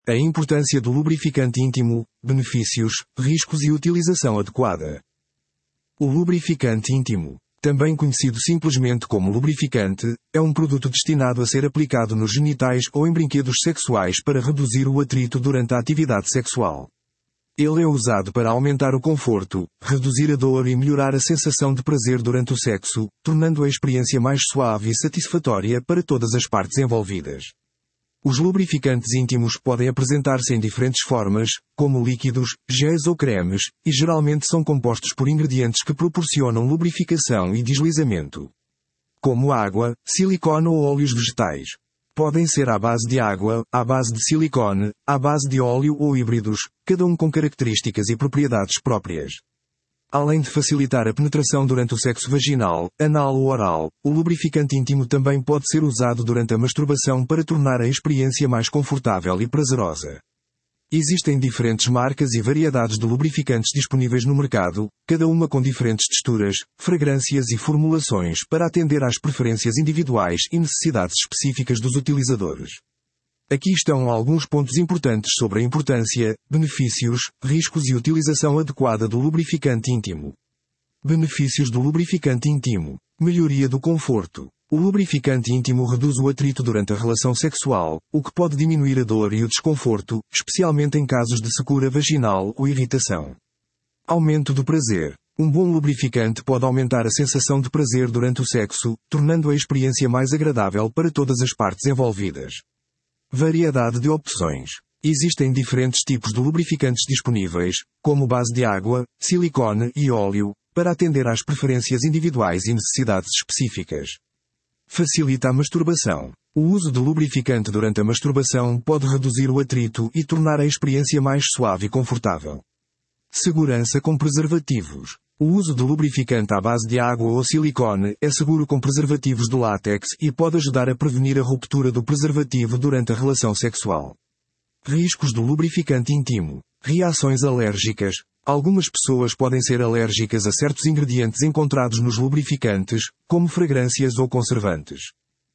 A importância do lubrificante íntimo, benefícios, riscos e utilização adequada. O lubrificante íntimo, também conhecido simplesmente como lubrificante, é um produto destinado a ser aplicado nos genitais ou em brinquedos sexuais para reduzir o atrito durante a atividade sexual. Ele é usado para aumentar o conforto, reduzir a dor e melhorar a sensação de prazer durante o sexo, tornando a experiência mais suave e satisfatória para todas as partes envolvidas. Os lubrificantes íntimos podem apresentar-se em diferentes formas, como líquidos, géis ou cremes, e geralmente são compostos por ingredientes que proporcionam lubrificação e deslizamento, como água, silicone ou óleos vegetais. Podem ser à base de água, à base de silicone, à base de óleo ou híbridos, cada um com características e propriedades próprias. Além de facilitar a penetração durante o sexo vaginal, anal ou oral, o lubrificante íntimo também pode ser usado durante a masturbação para tornar a experiência mais confortável e prazerosa. Existem diferentes marcas e variedades de lubrificantes disponíveis no mercado, cada uma com diferentes texturas, fragrâncias e formulações para atender às preferências individuais e necessidades específicas dos utilizadores. Aqui estão alguns pontos importantes sobre a importância, benefícios, riscos e utilização adequada do lubrificante íntimo. Benefícios do lubrificante íntimo. Melhoria do conforto. O lubrificante íntimo reduz o atrito durante a relação sexual, o que pode diminuir a dor e o desconforto, especialmente em casos de secura vaginal ou irritação. Aumento do prazer. Um bom lubrificante pode aumentar a sensação de prazer durante o sexo, tornando a experiência mais agradável para todas as partes envolvidas. Variedade de opções. Existem diferentes tipos de lubrificantes disponíveis, como base de água, silicone e óleo, para atender às preferências individuais e necessidades específicas. Facilita a masturbação. O uso de lubrificante durante a masturbação pode reduzir o atrito e tornar a experiência mais suave e confortável. Segurança com preservativos. O uso de lubrificante à base de água ou silicone é seguro com preservativos de látex e pode ajudar a prevenir a ruptura do preservativo durante a relação sexual. Riscos do lubrificante íntimo. Reações alérgicas. Algumas pessoas podem ser alérgicas a certos ingredientes encontrados nos lubrificantes, como fragrâncias ou conservantes.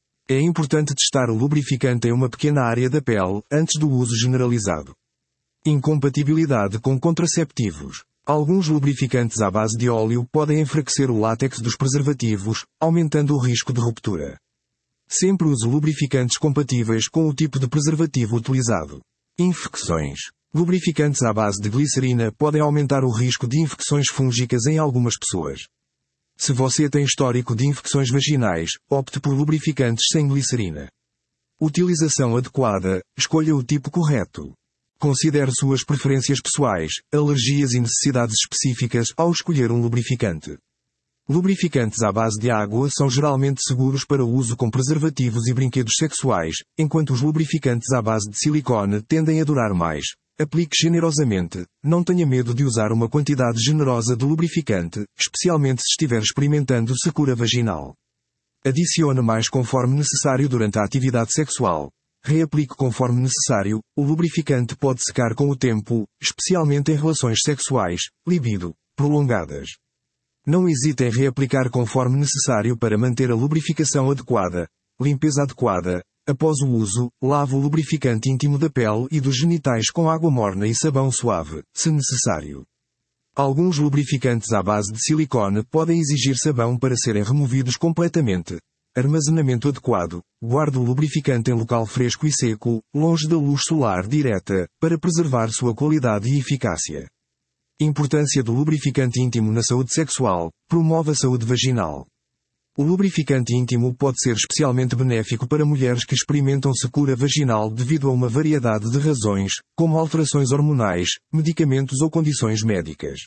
É importante testar o lubrificante em uma pequena área da pele, antes do uso generalizado. Incompatibilidade com contraceptivos. Alguns lubrificantes à base de óleo podem enfraquecer o látex dos preservativos, aumentando o risco de ruptura. Sempre use lubrificantes compatíveis com o tipo de preservativo utilizado. Infecções. Lubrificantes à base de glicerina podem aumentar o risco de infecções fúngicas em algumas pessoas. Se você tem histórico de infecções vaginais, opte por lubrificantes sem glicerina. Utilização adequada. Escolha o tipo correto. Considere suas preferências pessoais, alergias e necessidades específicas ao escolher um lubrificante. Lubrificantes à base de água são geralmente seguros para uso com preservativos e brinquedos sexuais, enquanto os lubrificantes à base de silicone tendem a durar mais. Aplique generosamente. Não tenha medo de usar uma quantidade generosa de lubrificante, especialmente se estiver experimentando secura vaginal. Adicione mais conforme necessário durante a atividade sexual. Reaplique conforme necessário. O lubrificante pode secar com o tempo, especialmente em relações sexuais, libido, prolongadas. Não hesite em reaplicar conforme necessário para manter a lubrificação adequada. Limpeza adequada. Após o uso, lave o lubrificante íntimo da pele e dos genitais com água morna e sabão suave, se necessário. Alguns lubrificantes à base de silicone podem exigir sabão para serem removidos completamente. Armazenamento adequado. Guarde o lubrificante em local fresco e seco, longe da luz solar direta, para preservar sua qualidade e eficácia. Importância do lubrificante íntimo na saúde sexual. Promove a saúde vaginal. O lubrificante íntimo pode ser especialmente benéfico para mulheres que experimentam secura vaginal devido a uma variedade de razões, como alterações hormonais, medicamentos ou condições médicas.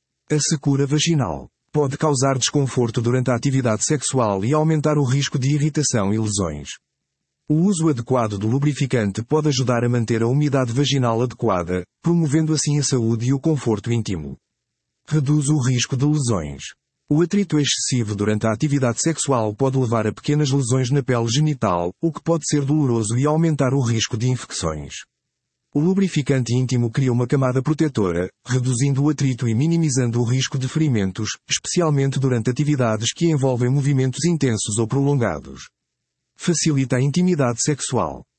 A secura vaginal pode causar desconforto durante a atividade sexual e aumentar o risco de irritação e lesões. O uso adequado do lubrificante pode ajudar a manter a umidade vaginal adequada, promovendo assim a saúde e o conforto íntimo. Reduz o risco de lesões. O atrito excessivo durante a atividade sexual pode levar a pequenas lesões na pele genital, o que pode ser doloroso e aumentar o risco de infecções. O lubrificante íntimo cria uma camada protetora, reduzindo o atrito e minimizando o risco de ferimentos, especialmente durante atividades que envolvem movimentos intensos ou prolongados. Facilita a intimidade sexual.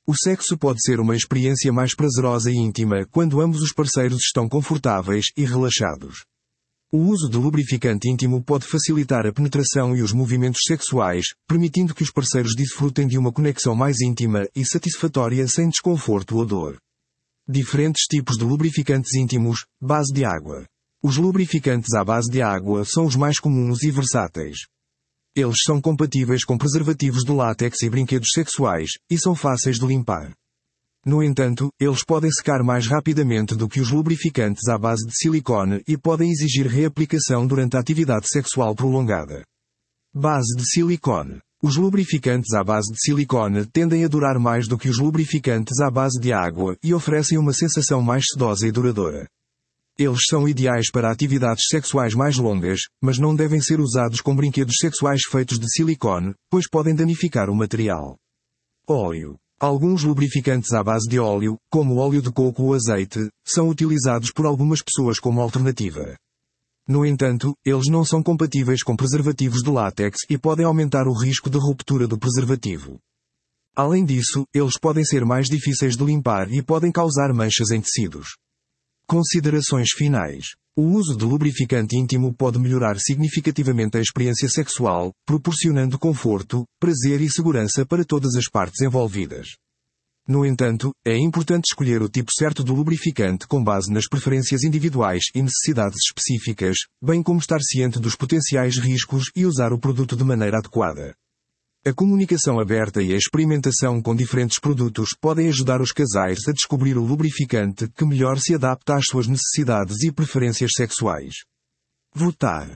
O sexo pode ser uma experiência mais prazerosa e íntima quando ambos os parceiros estão confortáveis e relaxados. O uso de lubrificante íntimo pode facilitar a penetração e os movimentos sexuais, permitindo que os parceiros desfrutem de uma conexão mais íntima e satisfatória sem desconforto ou dor. Diferentes tipos de lubrificantes íntimos, base de água. Os lubrificantes à base de água são os mais comuns e versáteis. Eles são compatíveis com preservativos de látex e brinquedos sexuais, e são fáceis de limpar. No entanto, eles podem secar mais rapidamente do que os lubrificantes à base de silicone e podem exigir reaplicação durante a atividade sexual prolongada. Base de silicone. Os lubrificantes à base de silicone tendem a durar mais do que os lubrificantes à base de água e oferecem uma sensação mais sedosa e duradoura. Eles são ideais para atividades sexuais mais longas, mas não devem ser usados com brinquedos sexuais feitos de silicone, pois podem danificar o material. Óleo. Alguns lubrificantes à base de óleo, como óleo de coco ou azeite, são utilizados por algumas pessoas como alternativa. No entanto, eles não são compatíveis com preservativos de látex e podem aumentar o risco de ruptura do preservativo. Além disso, eles podem ser mais difíceis de limpar e podem causar manchas em tecidos. Considerações finais. O uso de lubrificante íntimo pode melhorar significativamente a experiência sexual, proporcionando conforto, prazer e segurança para todas as partes envolvidas. No entanto, é importante escolher o tipo certo de lubrificante com base nas preferências individuais e necessidades específicas, bem como estar ciente dos potenciais riscos e usar o produto de maneira adequada. A comunicação aberta e a experimentação com diferentes produtos podem ajudar os casais a descobrir o lubrificante que melhor se adapta às suas necessidades e preferências sexuais. Votar.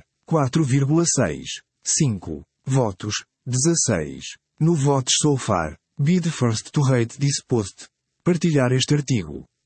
4,6. 5. Votos. 16. No Votes So Far. Be the first to rate this post. Partilhar este artigo.